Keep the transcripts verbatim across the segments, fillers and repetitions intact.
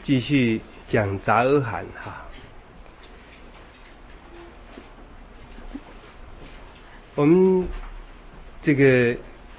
继续讲杂阿含哈。我们这个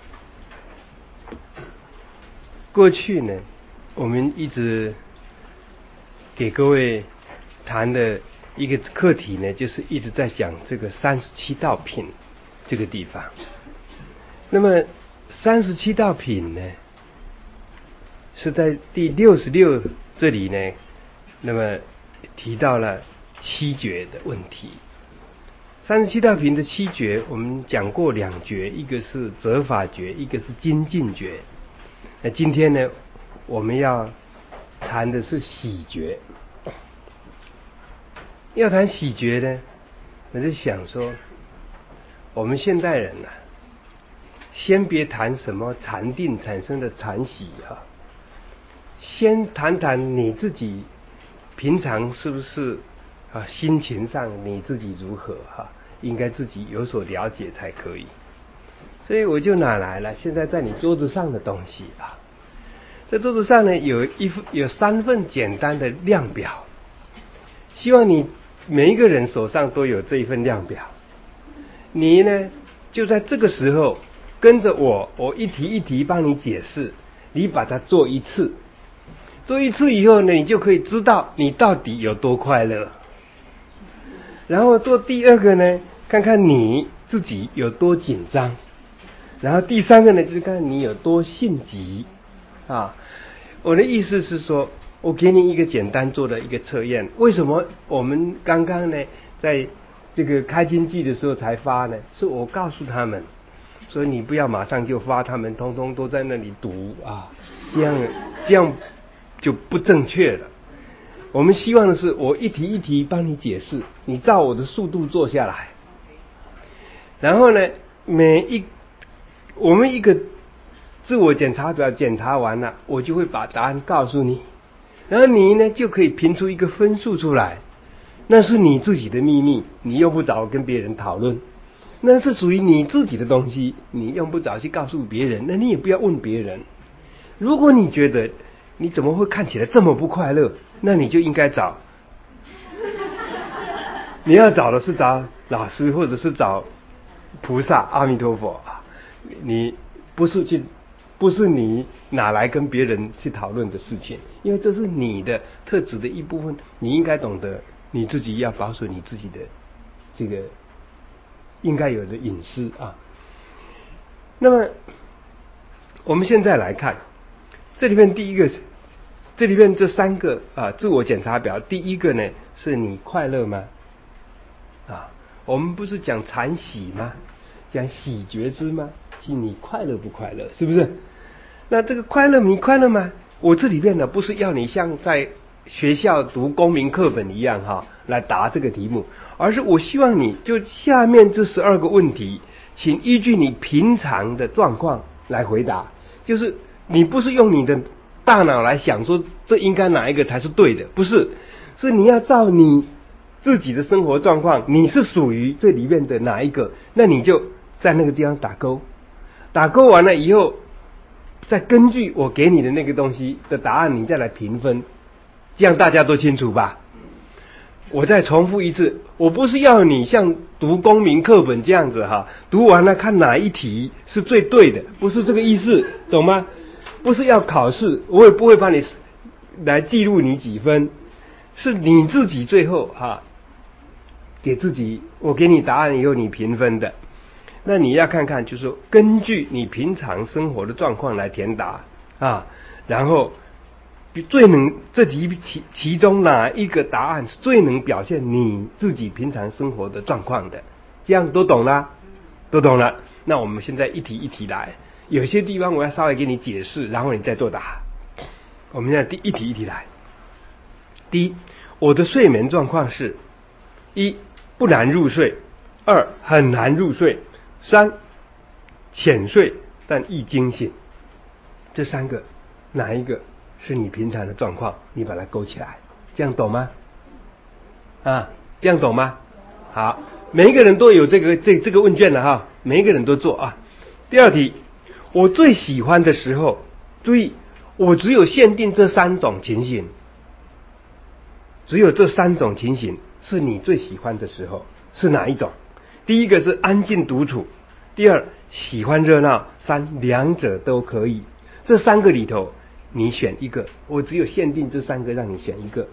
过去呢，我们一直给各位谈的一个课题呢，就是一直在讲这个三十七道品这个地方。那么三十七道品呢，是在第六十六这里呢，那么提到了七觉的问题。三十七道品的七觉，我们讲过两觉，一个是责法觉，一个是精进觉。那今天呢，我们要谈的是喜觉。要谈喜觉呢，我就想说，我们现代人啊，先别谈什么禅定产生的禅喜啊，先谈谈你自己平常是不是啊，心情上你自己如何哈、啊？应该自己有所了解才可以。所以我就拿来了现在在你桌子上的东西啊。在桌子上呢，有一份有三份简单的量表，希望你每一个人手上都有这一份量表。你呢，就在这个时候跟着我，我一题一题帮你解释，你把它做一次。做一次以后呢，你就可以知道你到底有多快乐。然后做第二个呢，看看你自己有多紧张。然后第三个呢，就是看看你有多性急啊。我的意思是说，我给你一个简单做的一个测验。为什么我们刚刚呢，在这个开经记的时候才发呢？是我告诉他们，所以你不要马上就发，他们通通都在那里读啊，这样这样就不正确了。我们希望的是，我一题一题帮你解释，你照我的速度做下来。然后呢，每一我们一个自我检查表检查完了，我就会把答案告诉你，然后你呢就可以评出一个分数出来。那是你自己的秘密，你用不着跟别人讨论，那是属于你自己的东西，你用不着去告诉别人，那你也不要问别人。如果你觉得你怎么会看起来这么不快乐，那你就应该找你要找的是找老师，或者是找菩萨阿弥陀佛啊，你不是去不是你拿来跟别人去讨论的事情，因为这是你的特质的一部分，你应该懂得你自己要保守你自己的这个应该有的隐私啊。那么我们现在来看这里面第一个，这里面这三个啊自我检查表，第一个呢是你快乐吗？啊，我们不是讲禅喜吗？讲喜觉知吗？其实你快乐不快乐，是不是？那这个快乐你快乐吗？我这里面呢不是要你像在学校读公民课本一样哈、啊、来答这个题目，而是我希望你就下面这十二个问题，请依据你平常的状况来回答。就是你不是用你的大脑来想说这应该哪一个才是对的，不是，是你要照你自己的生活状况，你是属于这里面的哪一个，那你就在那个地方打勾。打勾完了以后，再根据我给你的那个东西的答案，你再来评分，这样大家都清楚吧？我再重复一次，我不是要你像读公民课本这样子哈，读完了看哪一题是最对的，不是这个意思，懂吗？不是要考试，我也不会帮你来记录你几分，是你自己最后哈，给自己，我给你答案以后你评分的。那你要看看，就是说根据你平常生活的状况来填答啊，然后最能这题其其中哪一个答案是最能表现你自己平常生活的状况的，这样都懂了，都懂了。那我们现在一题一题来，有些地方我要稍微给你解释，然后你再作答。我们现在第一题一题来。第一，我的睡眠状况是：一、不难入睡；二、很难入睡；三、浅睡但易惊醒。这三个哪一个是你平常的状况？你把它勾起来，这样懂吗？啊，这样懂吗？好，每一个人都有这个这这个问卷了哈，每一个人都做啊。第二题，我最喜欢的时候，注意，我只有限定这三种情形。 只有这三种情形是你最喜欢的时候，是哪一种？第一个是安静独处，第二喜欢热闹，三两者都可以。这三个里头你选一个，我只有限定这三个让你选一个。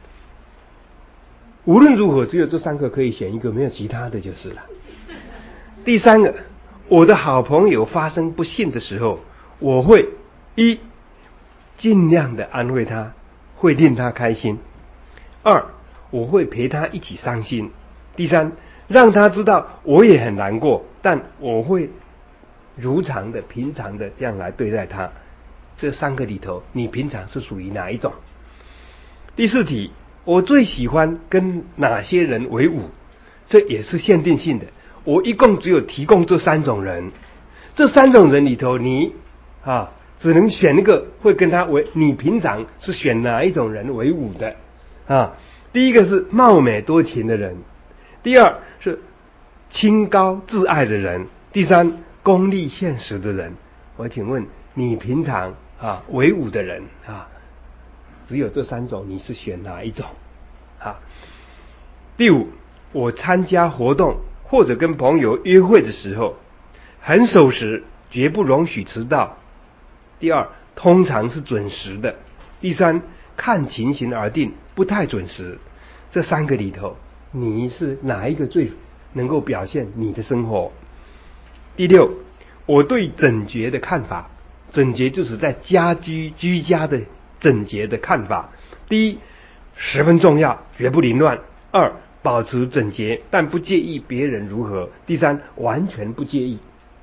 无论如何只有这三个可以选一个，没有其他的就是了。第三个，我的好朋友发生不幸的时候，我会一尽量的安慰他，会令他开心；二我会陪他一起伤心；第三让他知道我也很难过，但我会如常的平常的这样来对待他。这三个里头你平常是属于哪一种？第四题，我最喜欢跟哪些人为伍？这也是限定性的，我一共只有提供这三种人，这三种人里头你啊只能选一个会跟他为，你平常是选哪一种人为伍的啊？第一个是貌美多情的人，第二是清高自爱的人，第三功利现实的人。我请问你平常啊为伍的人啊，只有这三种，你是选哪一种啊？第五，我参加活动或者跟朋友约会的时候，很守时，绝不容许迟到。第二，通常是准时的。第三，看情形而定，不太准时。这三个里头，你是哪一个最能够表现你的生活？第六，我对整洁的看法，整洁就是在家居居家的整洁的看法。第一，十分重要，绝不凌乱；二，保持整洁，但不介意别人如何；第三，完全不介意。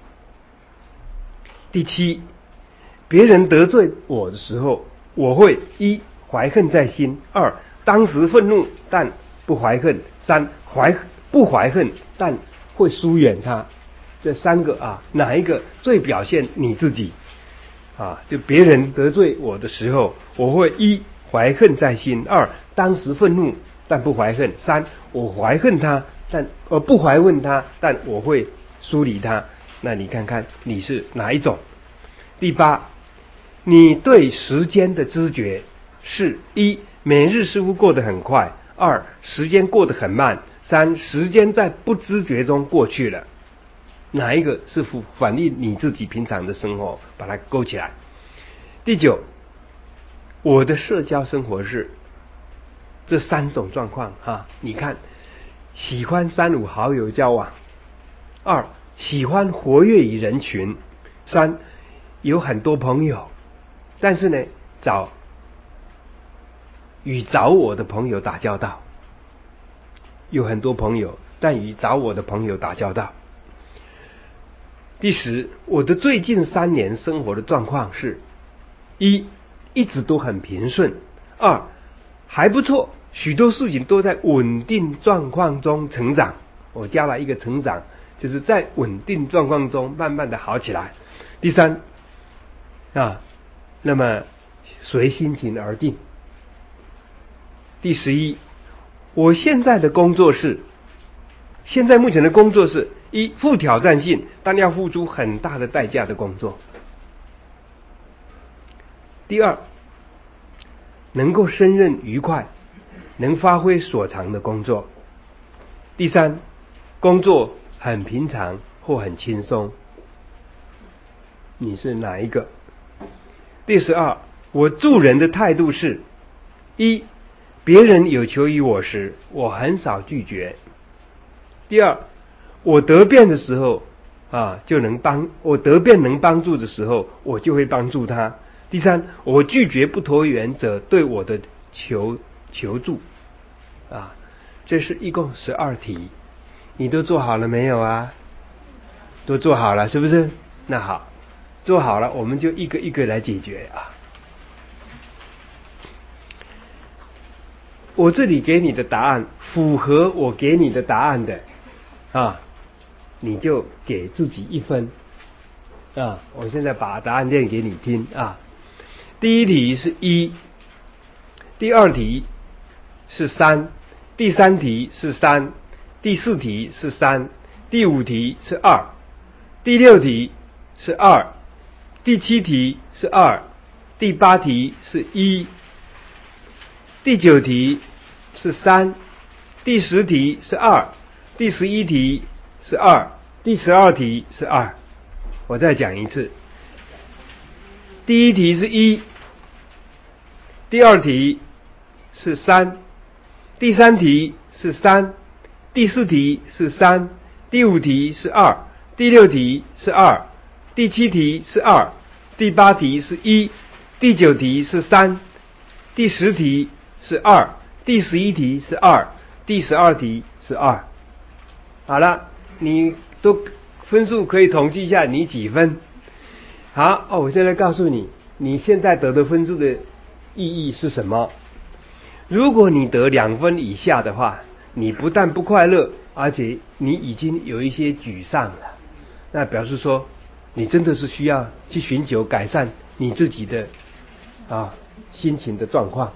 第七，别人得罪我的时候，我会一怀恨在心，二当时愤怒但不怀恨，三怀不怀恨但会疏远他。这三个啊，哪一个最表现你自己啊？就别人得罪我的时候，我会一怀恨在心，二当时愤怒但不怀恨，三我怀恨他但呃不怀恨他，但我会疏离他。那你看看你是哪一种？第八，你对时间的知觉是一每日似乎过得很快，二时间过得很慢，三时间在不知觉中过去了。哪一个是反映你自己平常的生活？把它勾起来。第九，我的社交生活是这三种状况啊，你看，喜欢三五好友交往；二喜欢活跃于人群；三有很多朋友，但是呢找与找我的朋友打交道，有很多朋友，但与找我的朋友打交道。第十，我的最近三年生活的状况是：一一直都很平顺；二还不错，许多事情都在稳定状况中成长。我加了一个成长，就是在稳定状况中慢慢的好起来。第三啊，那么随心情而定。第十一，我现在的工作是，现在目前的工作是一富挑战性，但要付出很大的代价的工作。第二，能够胜任愉快，能发挥所长的工作。第三，工作很平常或很轻松。你是哪一个？第十二，我助人的态度是：一别人有求于我时，我很少拒绝。第二，我得便的时候啊，就能帮我得便能帮助的时候，我就会帮助他。第三，我拒绝不投缘者对我的求求助啊。这是一共十二题，你都做好了没有啊？都做好了是不是？那好，做好了我们就一个一个来解决啊。我这里给你的答案符合我给你的答案的啊，你就给自己一分啊。我现在把答案念给你听啊。第一题是一，第二题是三，第三题是三，第四题是三，第五题是二，第六题是二，第七题是二，第八题是一，第九题是三，第十题是二，第十一题是二，第十二题是二。我再讲一次，第一题是一，第二题是三，第三题是三，第四题是三，第五题是二，第六题是二，第七题是二，第八题是一，第九题是三，第十题是二，第十一题是二，第十二题是二。好了，你都分数可以统计一下你几分。好哦，我现在告诉你，你现在得的分数的意义是什么？如果你得两分以下的话，你不但不快乐，而且你已经有一些沮丧了，那表示说你真的是需要去寻求改善你自己的啊心情的状况。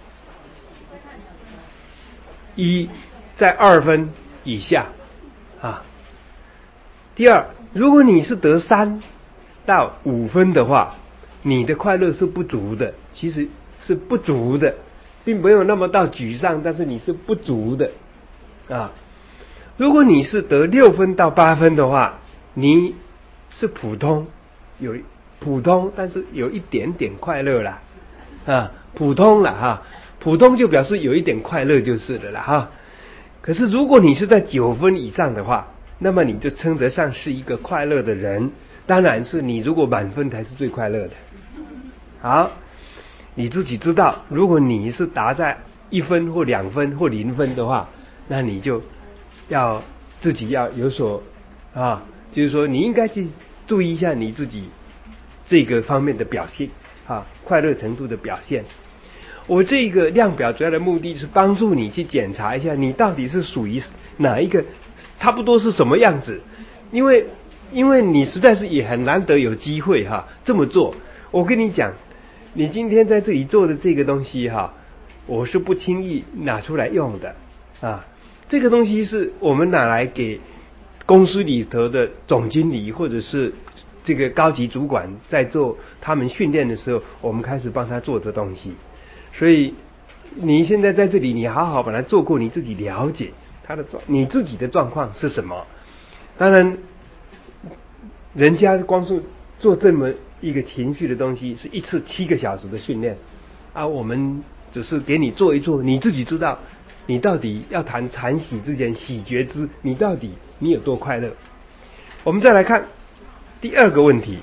一在二分以下啊。第二，如果你是得三到五分的话，你的快乐是不足的，其实是不足的，并没有那么到沮丧，但是你是不足的啊。如果你是得六分到八分的话，你是普通，有普通，但是有一点点快乐啦啊，普通了哈，普通就表示有一点快乐就是了啦哈。可是如果你是在九分以上的话，那么你就称得上是一个快乐的人，当然是你如果满分才是最快乐的。好，你自己知道，如果你是达在一分或两分或零分的话，那你就要自己要有所啊，就是说你应该去注意一下你自己这个方面的表现啊，快乐程度的表现。我这个量表主要的目的是帮助你去检查一下你到底是属于哪一个，差不多是什么样子。因为因为你实在是也很难得有机会哈这么做。我跟你讲，你今天在这里做的这个东西哈，我是不轻易拿出来用的啊。这个东西是我们拿来给公司里头的总经理或者是这个高级主管在做他们训练的时候，我们开始帮他做的东西。所以你现在在这里，你好好把它做过，你自己了解他的你自己的状况是什么。当然人家光是做这么一个情绪的东西是一次七个小时的训练啊，我们只是给你做一做，你自己知道你到底要谈禅喜之间喜觉知，你到底你有多快乐。我们再来看第二个问题，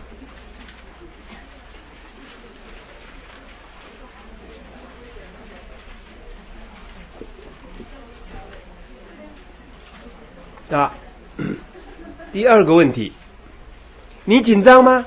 啊，第二个问题，你紧张吗？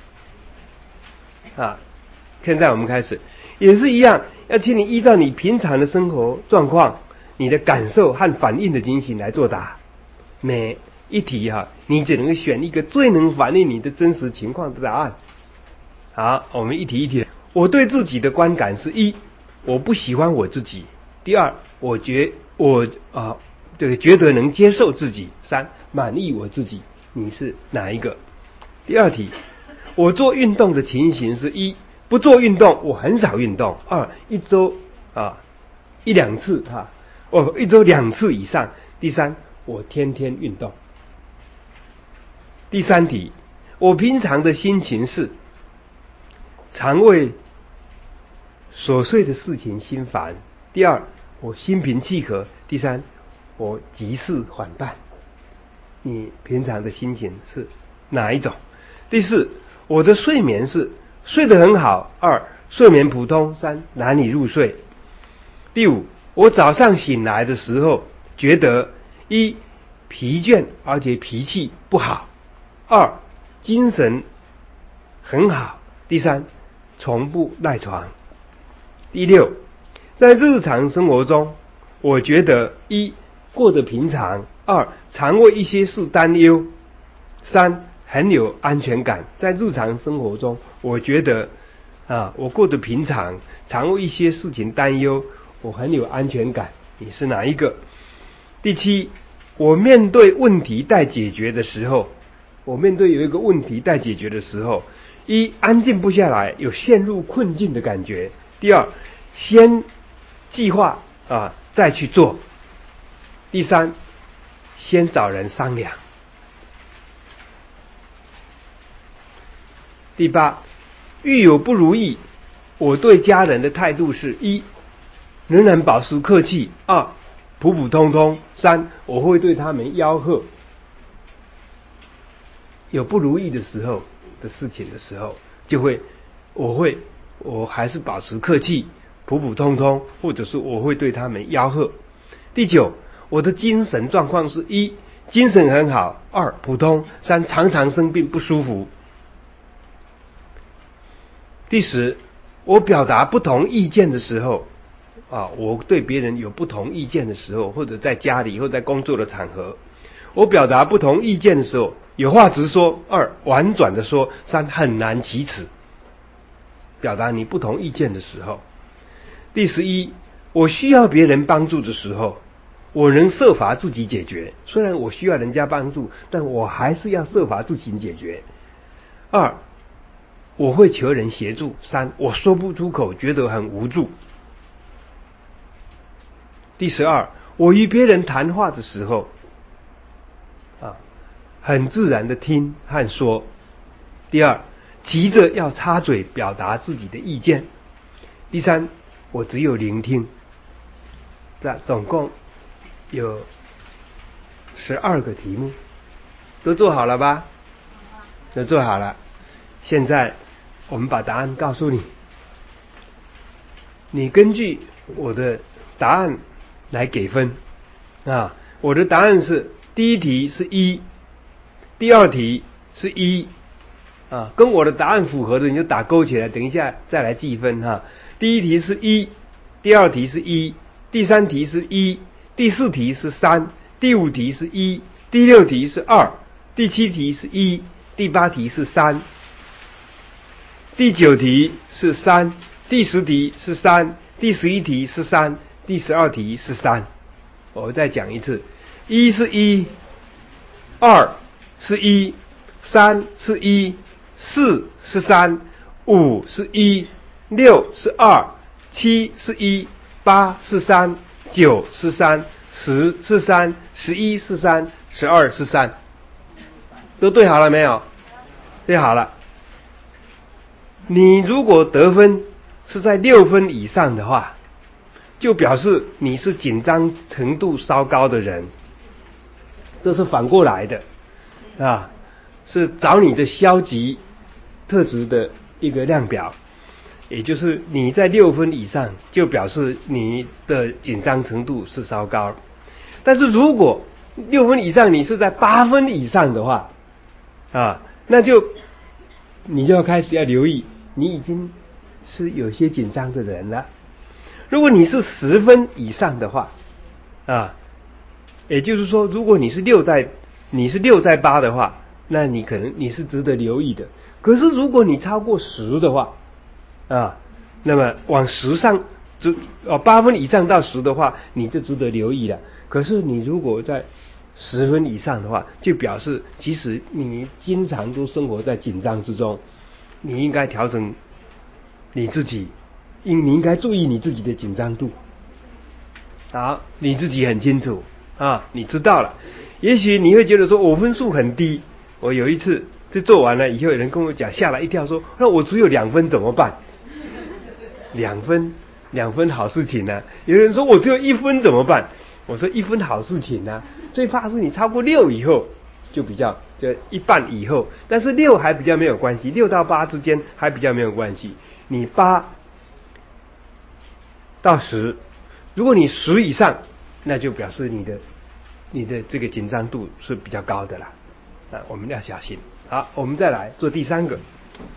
啊，现在我们开始，也是一样，要请你依照你平常的生活状况、你的感受和反应的情形来作答。每一题哈、啊，你只能选一个最能反映你的真实情况的答案。好，我们一题一题。我对自己的观感是一，我不喜欢我自己；第二，我觉我啊。这个觉得能接受自己；三，满意我自己。你是哪一个？第二题，我做运动的情形是一，不做运动，我很少运动；二，一周啊一两次哈，哦一周两次以上；第三，我天天运动。第三题，我平常的心情是常为琐碎的事情心烦；第二，我心平气和；第三，我急事缓办。你平常的心情是哪一种？第四，我的睡眠是睡得很好；二，睡眠普通；三，难以入睡。第五，我早上醒来的时候觉得一，疲倦而且脾气不好；二，精神很好；第三，从不赖床。第六，在日常生活中我觉得一，过得平常；二，常为一些事担忧；三，很有安全感。在日常生活中我觉得啊，我过得平常，常为一些事情担忧，我很有安全感。你是哪一个？第七，我面对问题待解决的时候，我面对有一个问题待解决的时候，一，安静不下来，有陷入困境的感觉；第二，先计划啊再去做。第三，先找人商量。第八，遇有不如意，我对家人的态度是：一，仍然保持客气；二，普普通通；三，我会对他们吆喝。有不如意的时候的事情的时候，就会我会我还是保持客气，普普通通，或者是我会对他们吆喝。第九，我的精神状况是：一，精神很好；二，普通；三，常常生病不舒服。第十，我表达不同意见的时候啊，我对别人有不同意见的时候，或者在家里或在工作的场合，我表达不同意见的时候，有话直说；二，婉转的说；三，很难启齿。表达你不同意见的时候。第十一，我需要别人帮助的时候，我能设法自己解决。虽然我需要人家帮助，但我还是要设法自己解决。二，我会求人协助。三，我说不出口，觉得很无助。第十二，我与别人谈话的时候啊，很自然的听和说。第二，急着要插嘴表达自己的意见。第三，我只有聆听。这总共有十二个题目，都做好了吧？都做好了。现在我们把答案告诉你，你根据我的答案来给分啊。我的答案是：第一题是一，第二题是一啊，跟我的答案符合的你就打勾起来，等一下再来计分哈。第一题是一，第二题是一，第三题是一，第四题是三，第五题是一，第六题是二，第七题是一，第八题是三，第九题是三，第十题是三，第十一题是三，第十二题是三。我再讲一次：一是一，二是一，三是一，四是三，五是一，六是二，七是一，八是三，九是三，十是三，十一是三，十二是三。都对好了没有？对好了。你如果得分是在六分以上的话，就表示你是紧张程度稍高的人。这是反过来的啊，是找你的消极特质的一个量表。也就是你在六分以上，就表示你的紧张程度是稍高。但是如果六分以上你是在八分以上的话啊，那就你就要开始要留意，你已经是有些紧张的人了。如果你是十分以上的话啊，也就是说如果你是六在你是六在八的话，那你可能你是值得留意的。可是如果你超过十的话啊，那么往十上就哦八分以上到十的话，你就值得留意了。可是你如果在十分以上的话，就表示其实你经常都生活在紧张之中，你应该调整你自己，应你应该注意你自己的紧张度。好，你自己很清楚啊，你知道了。也许你会觉得说我分数很低，我有一次这做完了以后，有人跟我讲，吓了一跳说，那我只有两分怎么办？两分，两分好事情啊。有人说我只有一分怎么办？我说一分好事情啊，最怕是你超过六以后就比较就一半以后，但是六还比较没有关系，六到八之间还比较没有关系。你八到十，如果你十以上，那就表示你的你的这个紧张度是比较高的啦，啊，我们要小心。好，我们再来做第三个。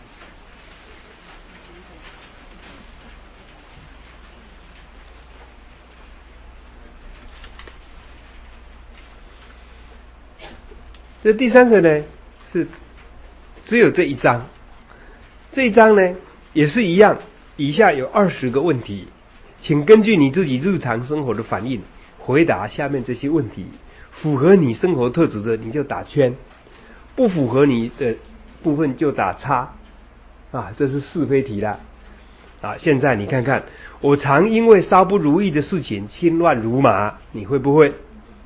这第三个呢是只有这一章，这一章呢也是一样，以下有二十个问题，请根据你自己日常生活的反应回答下面这些问题。符合你生活特质的你就打圈，不符合你的部分就打叉啊，这是是非题啦。 啊，现在你看看，我常因为稍不如意的事情心乱如麻，你会不会？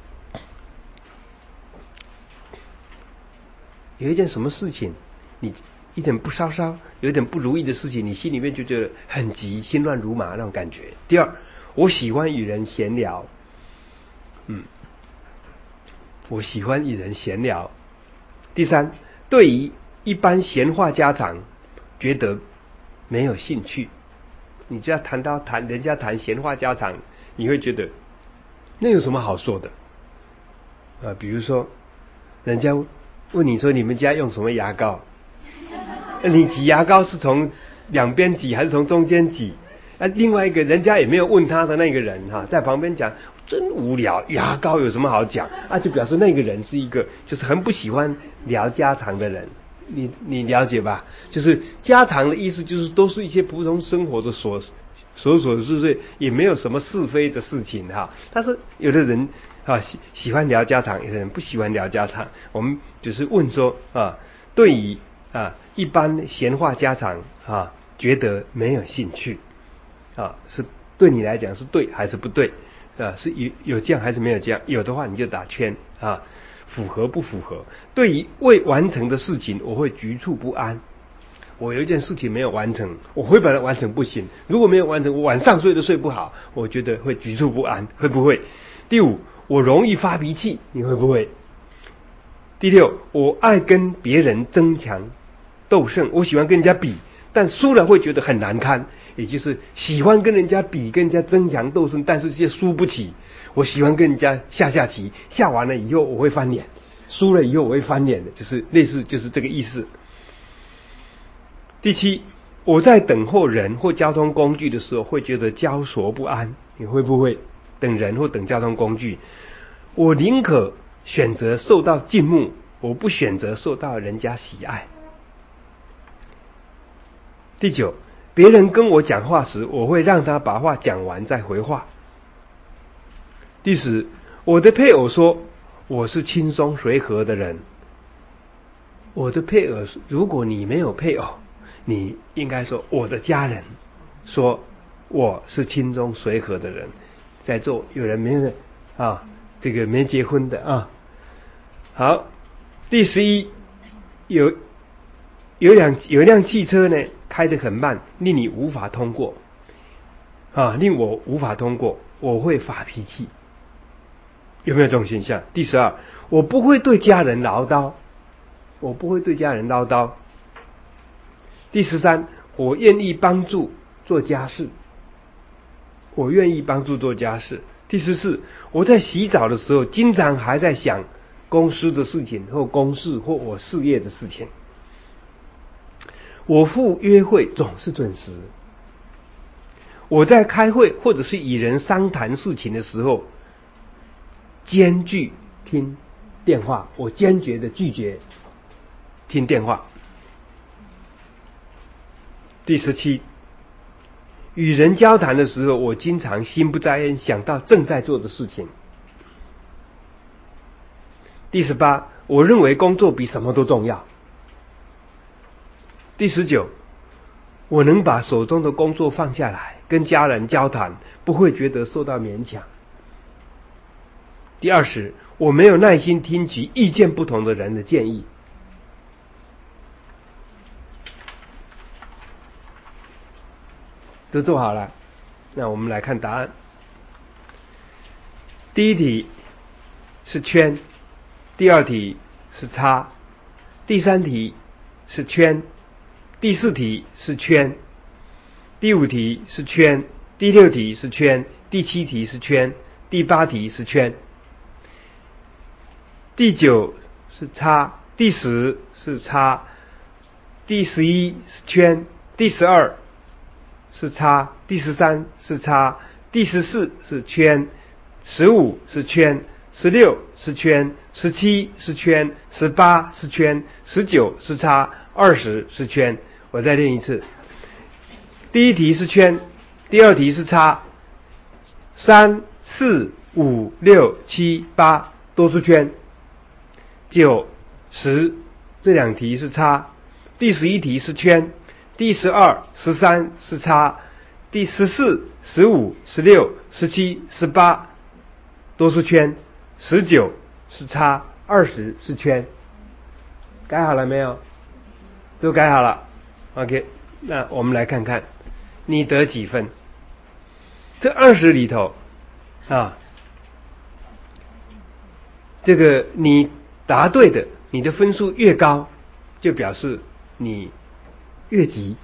有一件什么事情，你一点不稍稍有一点不如意的事情，你心里面就觉得很急，心乱如麻那种感觉。第二，我喜欢与人闲聊，嗯，我喜欢与人闲聊。第三，对于一般闲话家常，觉得没有兴趣。你只要谈到谈人家谈闲话家常，你会觉得那有什么好说的啊？比如说，人家问你说你们家用什么牙膏，你挤牙膏是从两边挤还是从中间挤？啊，另外一个人家也没有问他的那个人哈、啊，在旁边讲真无聊，牙膏有什么好讲啊？就表示那个人是一个就是很不喜欢聊家常的人。你你了解吧？就是家常的意思，就是都是一些普通生活的琐琐琐碎碎，也没有什么是非的事情哈。但是有的人啊喜喜欢聊家常，有的人不喜欢聊家常。我们就是问说啊，对于啊一般闲话家常啊，觉得没有兴趣啊，是对你来讲是对还是不对啊？是有有这样还是没有这样？有的话你就打圈啊。符合不符合？对于未完成的事情，我会局促不安。我有一件事情没有完成，我会把它完成不行。如果没有完成，我晚上睡都睡不好，我觉得会局促不安，会不会？第五，我容易发脾气，你会不会？第六，我爱跟别人争强斗胜，我喜欢跟人家比，但输了会觉得很难堪，也就是喜欢跟人家比，跟人家争强斗胜，但是却输不起。我喜欢跟人家下下棋，下完了以后我会翻脸，输了以后我会翻脸的，就是类似就是这个意思。第七，我在等候人或交通工具的时候会觉得焦灼不安，你会不会等人或等交通工具？我宁可选择受到敬慕，我不选择受到人家喜爱。第九，别人跟我讲话时，我会让他把话讲完再回话。第十，我的配偶说我是轻松随和的人。我的配偶，如果你没有配偶，你应该说我的家人说我是轻松随和的人。在座有人没有啊？这个没结婚的啊？好，第十一，有有辆有一辆汽车呢，开得很慢，令你无法通过啊，令我无法通过，我会发脾气。有没有这种现象？第十二，我不会对家人唠叨，我不会对家人唠叨。第十三，我愿意帮助做家事，我愿意帮助做家事。第十四，我在洗澡的时候，经常还在想公司的事情或公事或我事业的事情。我赴约会总是准时。我在开会或者是与人商谈事情的时候，坚决听电话，我坚决的拒绝听电话。第十七，与人交谈的时候，我经常心不在焉，想到正在做的事情。第十八，我认为工作比什么都重要。第十九，我能把手中的工作放下来，跟家人交谈，不会觉得受到勉强。第二十，我没有耐心听取意见不同的人的建议。都做好了，那我们来看答案。第一题是圈，第二题是叉，第三题是圈，第四题是圈，第五题是圈，第六题是圈，第七题是圈，第八题是圈，第九是叉，第十是叉，第十一是圈，第十二是叉，第十三是叉，第十四是圈，十五是圈，十六是圈，十七是圈，十八是圈，十九是叉，二十是圈。我再练一次。第一题是圈，第二题是叉，三四五六七八都是圈，九十这两题是叉，第十一题是圈， 第十二、十三是叉，第十四、十五、十六、十七、十八都是圈，十九是叉，二十是圈。改好了没有？都改好了。OK， 那我们来看看你得几分。这二十里头啊，这个你答对的，你的分数越高，就表示你越急；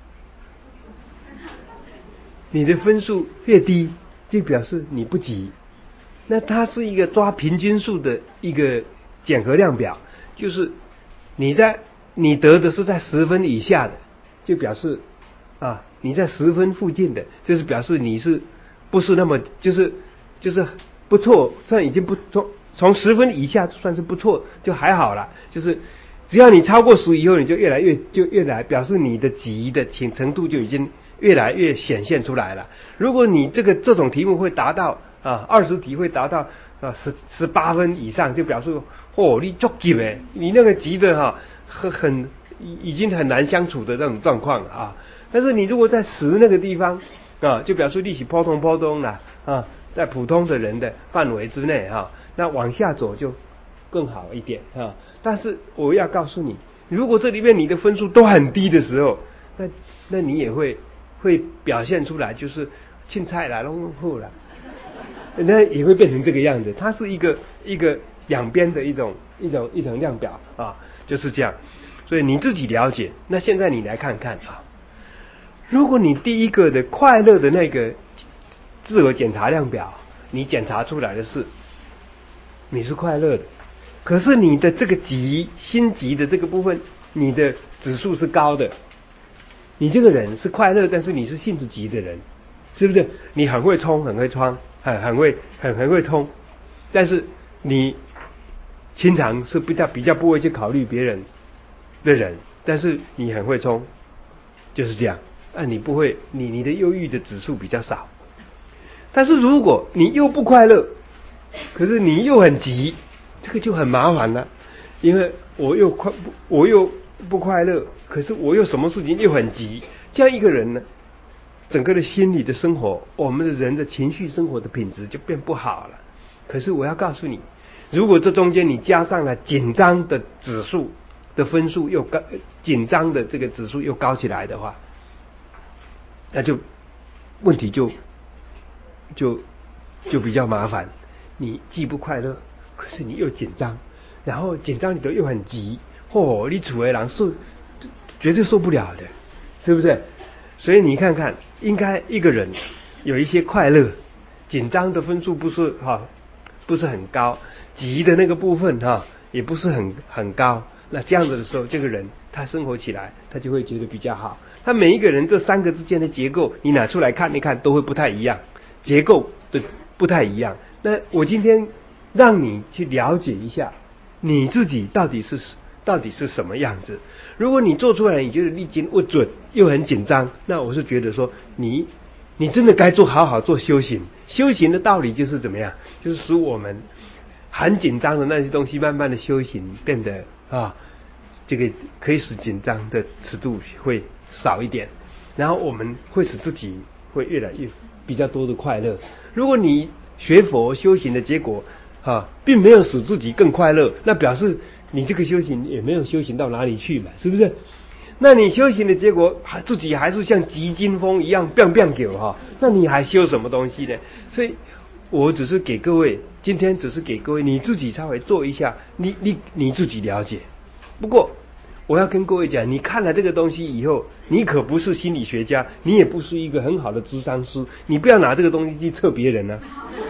你的分数越低，就表示你不急。那它是一个抓平均数的一个检核量表，就是你在你得的是在十分以下的，就表示啊你在十分附近的，就是表示你是不是那么就是就是不错，算已经不从从十分以下算是不错，就还好了。就是只要你超过十以后，你就越来越就越来表示你的急的程度就已经越来越显现出来了。如果你这个这种题目会达到啊二十题会达到啊十十八分以上，就表示哦你足急诶，你那个急的哈很很已经很难相处的这种状况啊。但是你如果在十那个地方啊，就表示利息波动波动了啊，在普通的人的范围之内哈、啊，那往下走就更好一点啊。但是我要告诉你，如果这里面你的分数都很低的时候，那那你也会会表现出来，就是青菜啦、弄后啦，那也会变成这个样子。它是一个一个两边的一种一种一种量表啊，就是这样。所以你自己了解。那现在你来看看啊，如果你第一个的快乐的那个自我检查量表，你检查出来的是你是快乐的，可是你的这个急心急的这个部分，你的指数是高的。你这个人是快乐，但是你是性子急的人，是不是？你很会冲，很会冲，很很会很很会冲，但是你经常是比较比较不会去考虑别人的人，但是你很会冲，就是这样。啊，你不会，你你的忧郁的指数比较少。但是如果你又不快乐，可是你又很急，这个就很麻烦了。因为我又快，我又不快乐，可是我又什么事情又很急，这样一个人呢，整个的心理的生活，我们的人的情绪生活的品质就变不好了。可是我要告诉你，如果这中间你加上了紧张的指数的分数又高，紧张的这个指数又高起来的话，那就问题就就就比较麻烦。你既不快乐，可是你又紧张，然后紧张里头又很急，哦，你处为人受绝对受不了的，是不是？所以你看看，应该一个人有一些快乐，紧张的分数不是哈、啊、不是很高，急的那个部分哈、啊、也不是很很高。那这样子的时候，这个人他生活起来，他就会觉得比较好。他每一个人这三个之间的结构，你拿出来看一看，都会不太一样，结构的不太一样。那我今天让你去了解一下你自己到底是到底是什么样子。如果你做出来你觉得力经不准又很紧张，那我是觉得说你你真的该做好好做修行。修行的道理就是怎么样，就是使我们很紧张的那些东西慢慢的修行变得啊，这个可以使紧张的尺度会少一点，然后我们会使自己会越来越比较多的快乐。如果你学佛修行的结果啊，并没有使自己更快乐，那表示你这个修行也没有修行到哪里去嘛，是不是？那你修行的结果自己还是像急惊风一样 biang biang 叫哈，那你还修什么东西呢？所以我只是给各位，今天只是给各位你自己稍微做一下，你你你自己了解。不过我要跟各位讲，你看了这个东西以后，你可不是心理学家，你也不是一个很好的咨商师，你不要拿这个东西去测别人啊。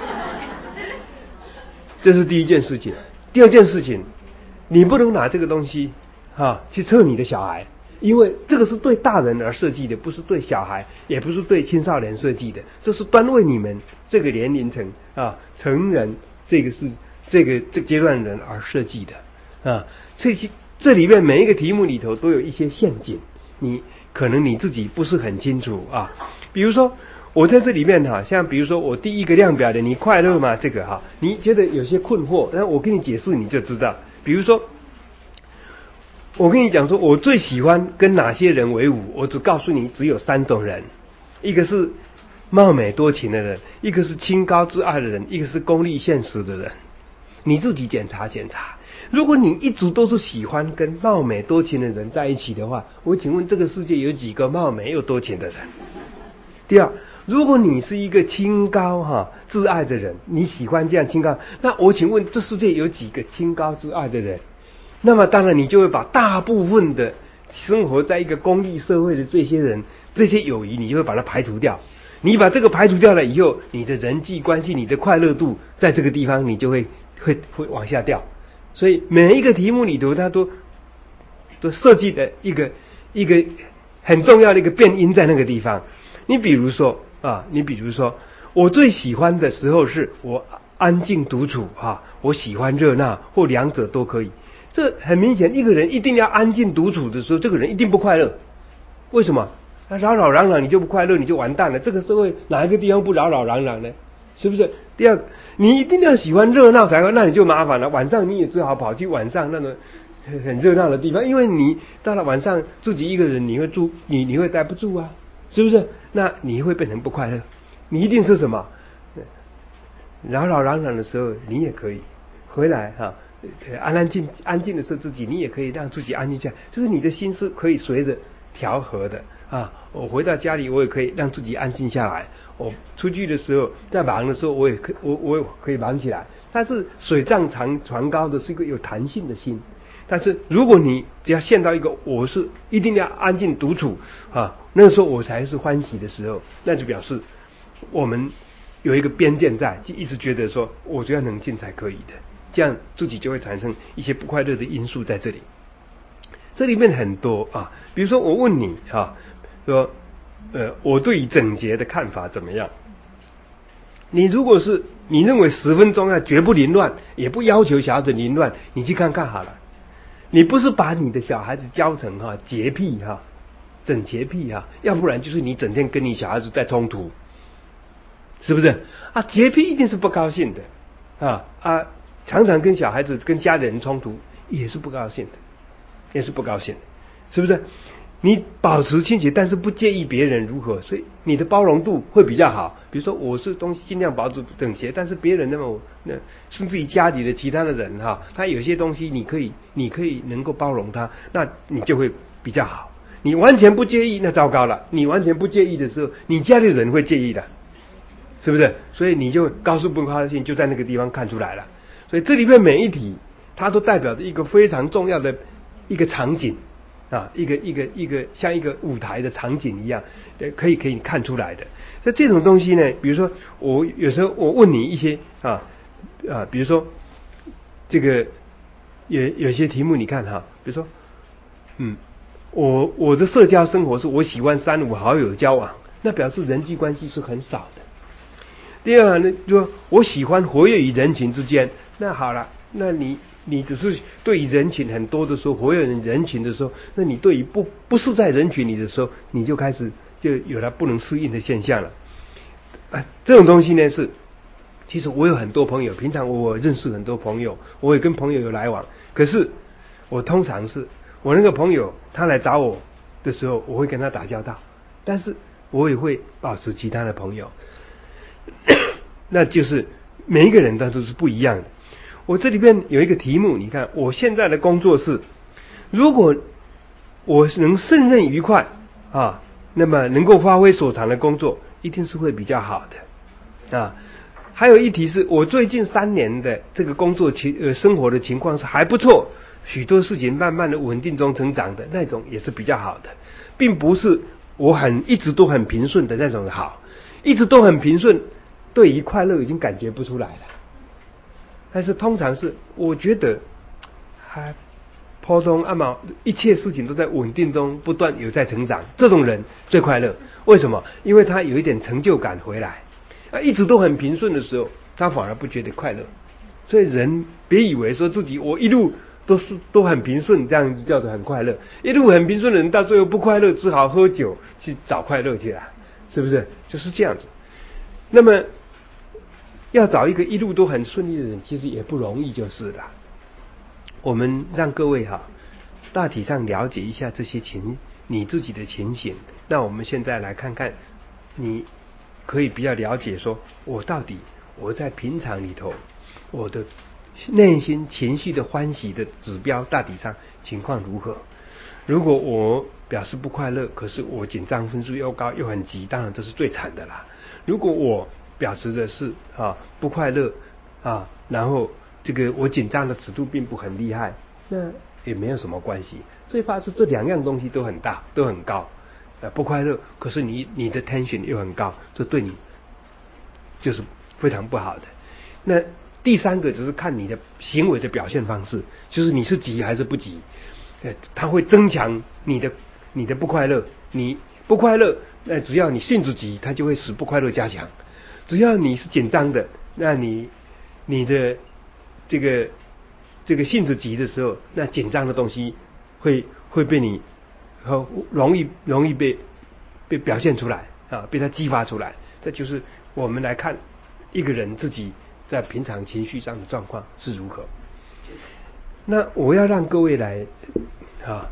这是第一件事情。第二件事情，你不能拿这个东西啊去测你的小孩，因为这个是对大人而设计的，不是对小孩，也不是对青少年设计的，这是专为你们这个年龄层啊成人这个是这个这个阶段人而设计的啊。这些这里面每一个题目里头都有一些陷阱，你可能你自己不是很清楚啊。比如说我在这里面哈，像比如说我第一个量表的你快乐吗？这个哈，你觉得有些困惑，那我跟你解释你就知道。比如说我跟你讲说，我最喜欢跟哪些人为伍，我只告诉你，只有三种人，一个是貌美多情的人，一个是清高自爱的人，一个是功利现实的人。你自己检查检查，如果你一直都是喜欢跟貌美多情的人在一起的话，我请问这个世界有几个貌美又多情的人？第二，如果你是一个清高哈自爱的人，你喜欢这样清高，那我请问这世界有几个清高自爱的人？那么当然你就会把大部分的生活在一个功利社会的这些人，这些友谊你就会把它排除掉。你把这个排除掉了以后，你的人际关系，你的快乐度在这个地方你就会会会往下掉。所以每一个题目里头它都都设计的一个一个很重要的一个变因在那个地方。你比如说啊，你比如说我最喜欢的时候是我安静独处啊，我喜欢热闹，或两者都可以。这很明显，一个人一定要安静独处的时候，这个人一定不快乐。为什么？他扰扰嚷嚷你就不快乐，你就完蛋了。这个社会哪一个地方不扰扰嚷嚷呢？是不是？第二个，你一定要喜欢热闹才会，那你就麻烦了。晚上你也只好跑去晚上那种很热闹的地方，因为你到了晚上自己一个人，你会住，你你会待不住啊，是不是？那你会变成不快乐。你一定是什么？扰扰嚷嚷的时候，你也可以回来哈、啊。安安静安静的时候，自己你也可以让自己安静下来，就是你的心是可以随着调和的啊。我回到家里，我也可以让自己安静下来。我出去的时候，在忙的时候，我也可我我也可以忙起来。但是水涨船船高的是一个有弹性的心。但是如果你只要陷到一个我是一定要安静独处啊，那个时候我才是欢喜的时候，那就表示我们有一个边界在，就一直觉得说我只要能静才可以的。这样自己就会产生一些不快乐的因素在这里。这里面很多啊，比如说我问你啊，说呃我对于整洁的看法怎么样？你如果是你认为十分钟啊绝不凌乱，也不要求小孩子凌乱，你去看看好了。你不是把你的小孩子教成哈、啊、洁癖哈、啊、整洁癖哈、啊，要不然就是你整天跟你小孩子在冲突，是不是啊？洁癖一定是不高兴的啊啊！常常跟小孩子、跟家里人冲突，也是不高兴的，也是不高兴的，是不是？你保持清洁，但是不介意别人如何，所以你的包容度会比较好。比如说，我是东西尽量保持整洁，但是别人那么那甚至于家里的其他的人哈，他有些东西你可以，你可以能够包容他，那你就会比较好。你完全不介意，那糟糕了。你完全不介意的时候，你家里人会介意的，是不是？所以你就高兴不高兴就在那个地方看出来了。所以这里面每一题，它都代表着一个非常重要的一个场景啊，一个一个一个像一个舞台的场景一样，可以可以看出来的。所以这种东西呢，比如说我有时候我问你一些啊啊，比如说这个有有些题目你看哈，比如说嗯，我我的社交生活是我喜欢三五好友交往，那表示人际关系是很少的。第二呢，就说我喜欢活跃于人群之间。那好了，那你你只是对于人群很多的时候，活跃于人群的时候，那你对于不不是在人群里的时候，你就开始就有了不能适应的现象了。啊，这种东西呢是，其实我有很多朋友，平常我认识很多朋友，我也跟朋友有来往。可是我通常是我那个朋友他来找我的时候，我会跟他打交道，但是我也会保持其他的朋友。那就是每一个人他都是不一样的。我这里边有一个题目，你看我现在的工作是，如果我能胜任愉快啊，那么能够发挥所长的工作，一定是会比较好的啊。还有一题是我最近三年的这个工作情呃生活的情况是还不错，许多事情慢慢的稳定中成长的那种也是比较好的，并不是我很一直都很平顺的那种好，一直都很平顺，对于快乐已经感觉不出来了。但是通常是我觉得还普通啊嘛，一切事情都在稳定中不断有在成长，这种人最快乐。为什么？因为他有一点成就感回来。啊，一直都很平顺的时候，他反而不觉得快乐。所以人别以为说自己我一路都是都很平顺，这样子叫做很快乐。一路很平顺的人到最后不快乐，只好喝酒去找快乐去了，是不是？就是这样子。那么要找一个一路都很顺利的人，其实也不容易，就是了。我们让各位哈， 大体上了解一下这些情你自己的情形。那我们现在来看看，你可以比较了解说，我到底我在平常里头，我的内心情绪的欢喜的指标大体上情况如何。如果我表示不快乐，可是我紧张分数又高又很急，当然这是最惨的啦。如果我表示的是啊不快乐啊，然后这个我紧张的尺度并不很厉害，那也没有什么关系。最怕是这两样东西都很大都很高，呃不快乐，可是你你的 tension 又很高，这对你就是非常不好的。那第三个就是看你的行为的表现方式，就是你是急还是不急，呃它会增强你的你的不快乐。你不快乐，那只要你性子急，它就会使不快乐加强。只要你是紧张的，那你你的这个这个性子急的时候，那紧张的东西会会被你和容易容易被被表现出来啊，被它激发出来。这就是我们来看一个人自己在平常情绪上的状况是如何。那我要让各位来啊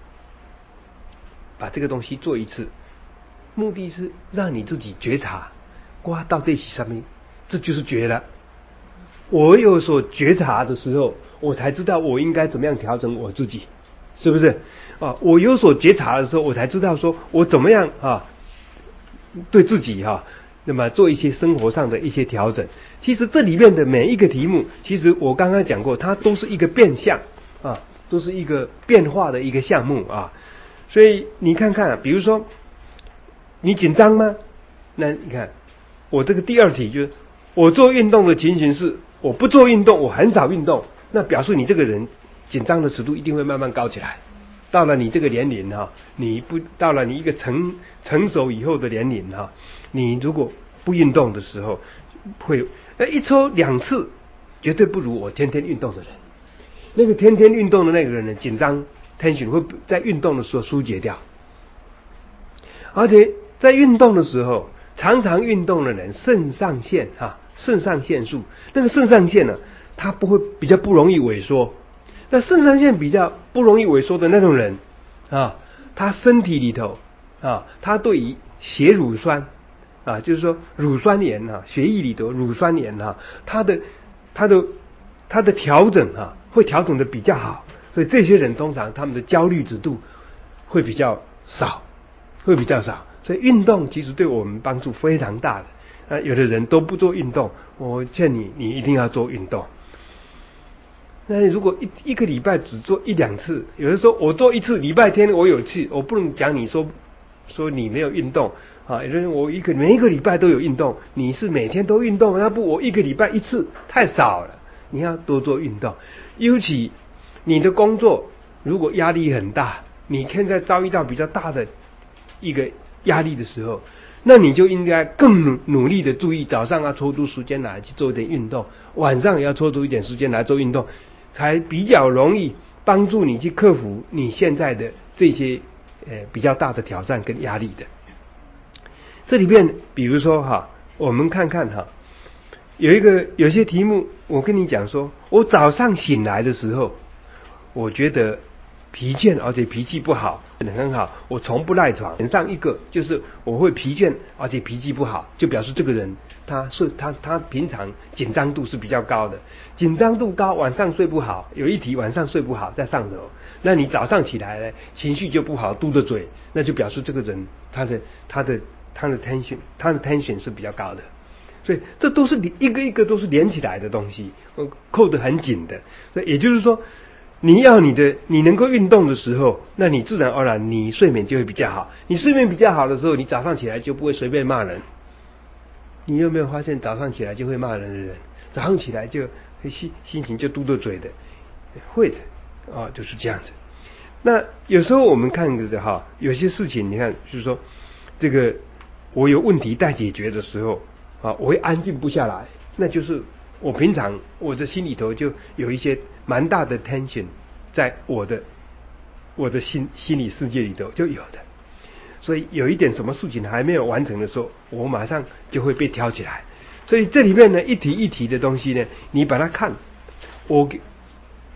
把这个东西做一次，目的是让你自己觉察，哇，到底是什么？这就是觉了。我有所觉察的时候，我才知道我应该怎么样调整我自己，是不是啊？我有所觉察的时候，我才知道说我怎么样啊对自己哈、啊，那么做一些生活上的一些调整。其实这里面的每一个题目，其实我刚刚讲过，它都是一个变相啊，都是一个变化的一个项目啊。所以你看看啊，比如说你紧张吗？那你看我这个第二题就是我做运动的情形是我不做运动，我很少运动，那表示你这个人紧张的尺度一定会慢慢高起来。到了你这个年龄哈、啊，你不到了你一个成成熟以后的年龄哈、啊，你如果不运动的时候，会呃一抽两次，绝对不如我天天运动的人。那个天天运动的那个人呢，紧张 tension 会在运动的时候疏解掉，而且在运动的时候，常常运动的人肾上腺啊，肾上腺素，那个肾上腺呢、啊，它不会比较不容易萎缩。那肾上腺比较不容易萎缩的那种人啊，他身体里头啊，他对于血乳酸啊，就是说乳酸盐啊，血液里头乳酸盐啊，它的它的它的调整啊，会调整的比较好。所以这些人通常他们的焦虑指数会比较少，会比较少。所以运动其实对我们帮助非常大的。啊，有的人都不做运动，我劝你，你一定要做运动。那如果一一个礼拜只做一两次，有人说我做一次，礼拜天我有去，我不能讲你说说你没有运动啊。有人我一个每一个礼拜都有运动，你是每天都运动，要不我一个礼拜一次太少了，你要多做运动。尤其你的工作如果压力很大，你现在遭遇到比较大的一个压力的时候，那你就应该更努努力的注意，早上要抽出时间来去做一点运动，晚上也要抽出一点时间来做运动，才比较容易帮助你去克服你现在的这些呃比较大的挑战跟压力的。这里面比如说哈，我们看看哈，有一个有些题目，我跟你讲说，我早上醒来的时候，我觉得疲倦，而且脾气不好，很好，我从不赖床。点上一个就是我会疲倦，而且脾气不好，就表示这个人他是他他平常紧张度是比较高的，紧张度高，晚上睡不好。有一题晚上睡不好在上头，那你早上起来呢，情绪就不好，嘟着嘴，那就表示这个人他的他的他的 tension 他的 tension 是比较高的。所以这都是一个一个都是连起来的东西，扣得很紧的。所以也就是说，你要你的你能够运动的时候，那你自然而然你睡眠就会比较好。你睡眠比较好的时候，你早上起来就不会随便骂人。你有没有发现早上起来就会骂人的人，早上起来就心心情就嘟着嘴的？会的啊，就是这样子。那有时候我们看的哈，有些事情你看，就是说这个我有问题待解决的时候啊，我会安静不下来，那就是我平常我的心里头就有一些蛮大的 tension 在我的我的心心理世界里头就有的。所以有一点什么事情还没有完成的时候，我马上就会被挑起来。所以这里面呢，一题一题的东西呢，你把它看，我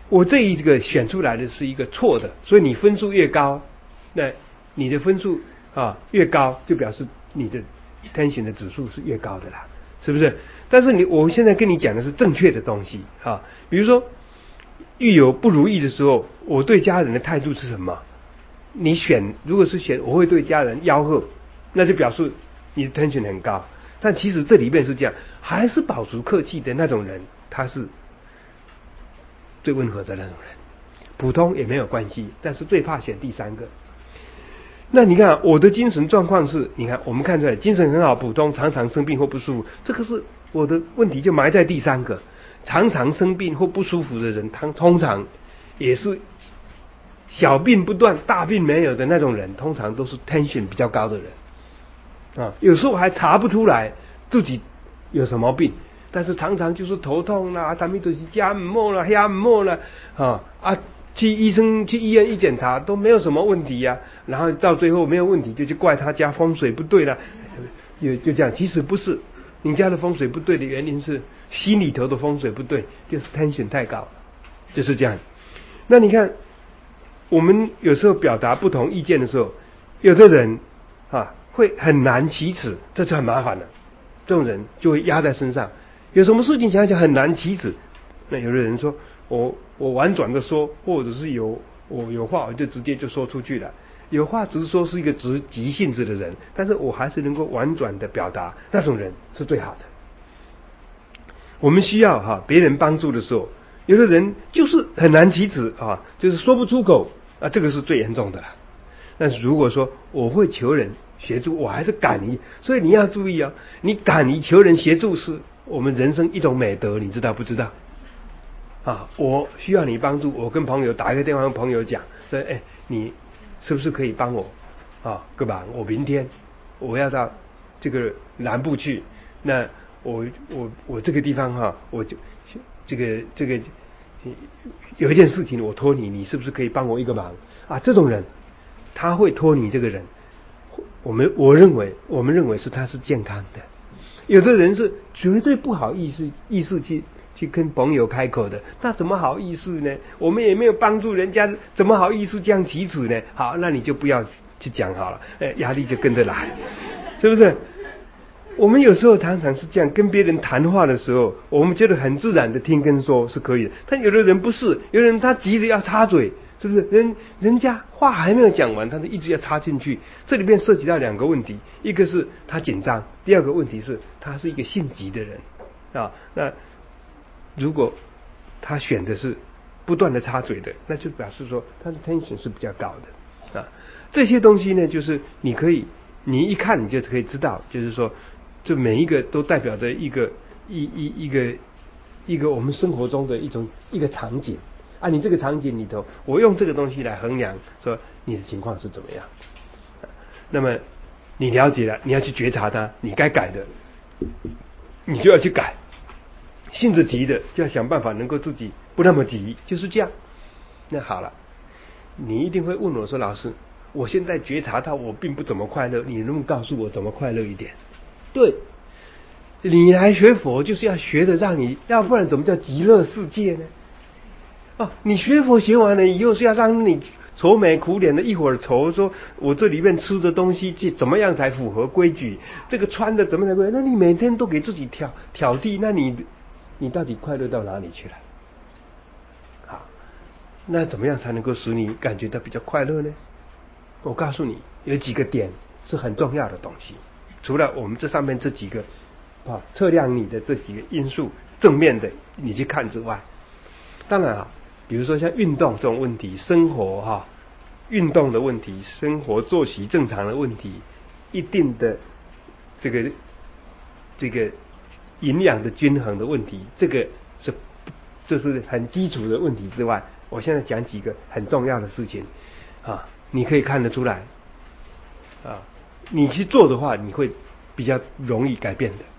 我这一个选出来的是一个错的，所以你分数越高，那你的分数啊越高，就表示你的 tension 的指数是越高的啦，是不是？但是你我现在跟你讲的是正确的东西啊，比如说遇有不如意的时候，我对家人的态度是什么？你选如果是选我会对家人吆喝，那就表示你的 tension 很高。但其实这里面是这样，还是保持客气的那种人，他是最温和的那种人，普通也没有关系，但是最怕选第三个。那你看我的精神状况是，你看我们看出来精神很好，普通，常常生病或不舒服，这个是我的问题就埋在第三个。常常生病或不舒服的人，他通常也是小病不断大病没有的那种人，通常都是 tension 比较高的人啊，有时候还查不出来自己有什么病，但是常常就是头痛啦，他们就是加莫啦、压莫啦啊啊，去医生去医院一检查都没有什么问题呀、啊，然后到最后没有问题就去怪他家风水不对了，也就这样。其实不是，你家的风水不对的原因是心里头的风水不对，就是 tension 太高，就是这样。那你看，我们有时候表达不同意见的时候，有的人啊会很难启齿，这就很麻烦了。这种人就会压在身上，有什么事情想想很难启齿。那有的人说我我婉转的说，或者是有我有话我就直接就说出去了。有话直说是一个直急性子的人，但是我还是能够婉转的表达，那种人是最好的。我们需要哈别人帮助的时候，有的人就是很难启齿啊，就是说不出口啊，这个是最严重的了。但是如果说我会求人协助，我还是敢于，所以你要注意啊，你敢于求人协助是我们人生一种美德，你知道不知道？啊，我需要你帮助，我跟朋友打一个电话跟朋友讲说，哎，你是不是可以帮我啊？哥吧，我明天我要到这个南部去，那我我我这个地方哈、啊，我就这个这个有一件事情我托你，你是不是可以帮我一个忙啊？这种人他会托你这个人，我们我认为我们认为是他是健康的。有的人是绝对不好意思意思去去跟朋友开口的，那怎么好意思呢？我们也没有帮助人家，怎么好意思这样启齿呢？好，那你就不要去讲好了，哎，压力就跟着来，是不是？我们有时候常常是这样，跟别人谈话的时候，我们觉得很自然的听跟说是可以的，但有的人不是，有的人他急着要插嘴，是不是？人人家话还没有讲完，他就一直要插进去。这里面涉及到两个问题，一个是他紧张，第二个问题是他是一个性急的人啊。那如果他选的是不断的插嘴的，那就表示说他的 tension 是比较高的啊。这些东西呢，就是你可以，你一看你就可以知道，就是说，这每一个都代表着一个一一一个一个我们生活中的一种一个场景啊。你这个场景里头，我用这个东西来衡量，说你的情况是怎么样。那么你了解了，你要去觉察它，你该改的，你就要去改。性子急的就要想办法能够自己不那么急，就是这样。那好了，你一定会问我说，老师，我现在觉察到我并不怎么快乐，你能不能告诉我怎么快乐一点？对，你来学佛就是要学的让你，要不然怎么叫极乐世界呢？哦，你学佛学完了以后是要让你愁眉苦脸的，一会儿愁说我这里面吃的东西怎么样才符合规矩，这个穿的怎么才规矩，那你每天都给自己挑挑剔，那你你到底快乐到哪里去了？好，那怎么样才能够使你感觉到比较快乐呢？我告诉你，有几个点是很重要的东西。除了我们这上面这几个啊测量你的这几个因素正面的你去看之外，当然啊，比如说像运动这种问题，生活哈、啊、运动的问题，生活作息正常的问题，一定的这个这个营养的均衡的问题，这个是这是很基础的问题之外，我现在讲几个很重要的事情啊，你可以看得出来啊，你去做的话，你会比较容易改变的。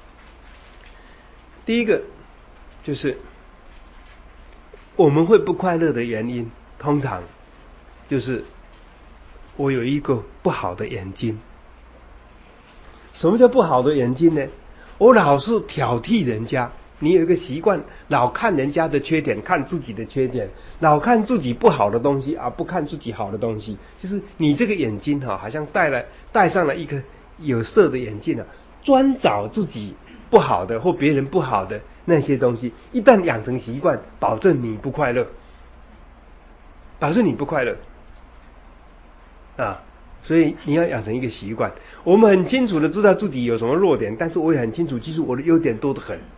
第一个就是我们会不快乐的原因，通常就是我有一个不好的眼睛。什么叫不好的眼睛呢？我老是挑剔人家， 你有一个习惯，老看人家的缺点，看自己的缺点，老看自己不好的东西啊，不看自己好的东西，就是你这个眼睛哈、啊，好像戴了戴上了一个有色的眼镜啊，专找自己不好的或别人不好的那些东西。一旦养成习惯，保证你不快乐，保证你不快乐啊。所以你要养成一个习惯。我们很清楚的知道自己有什么弱点，但是我也很清楚，其实我的优点多得很。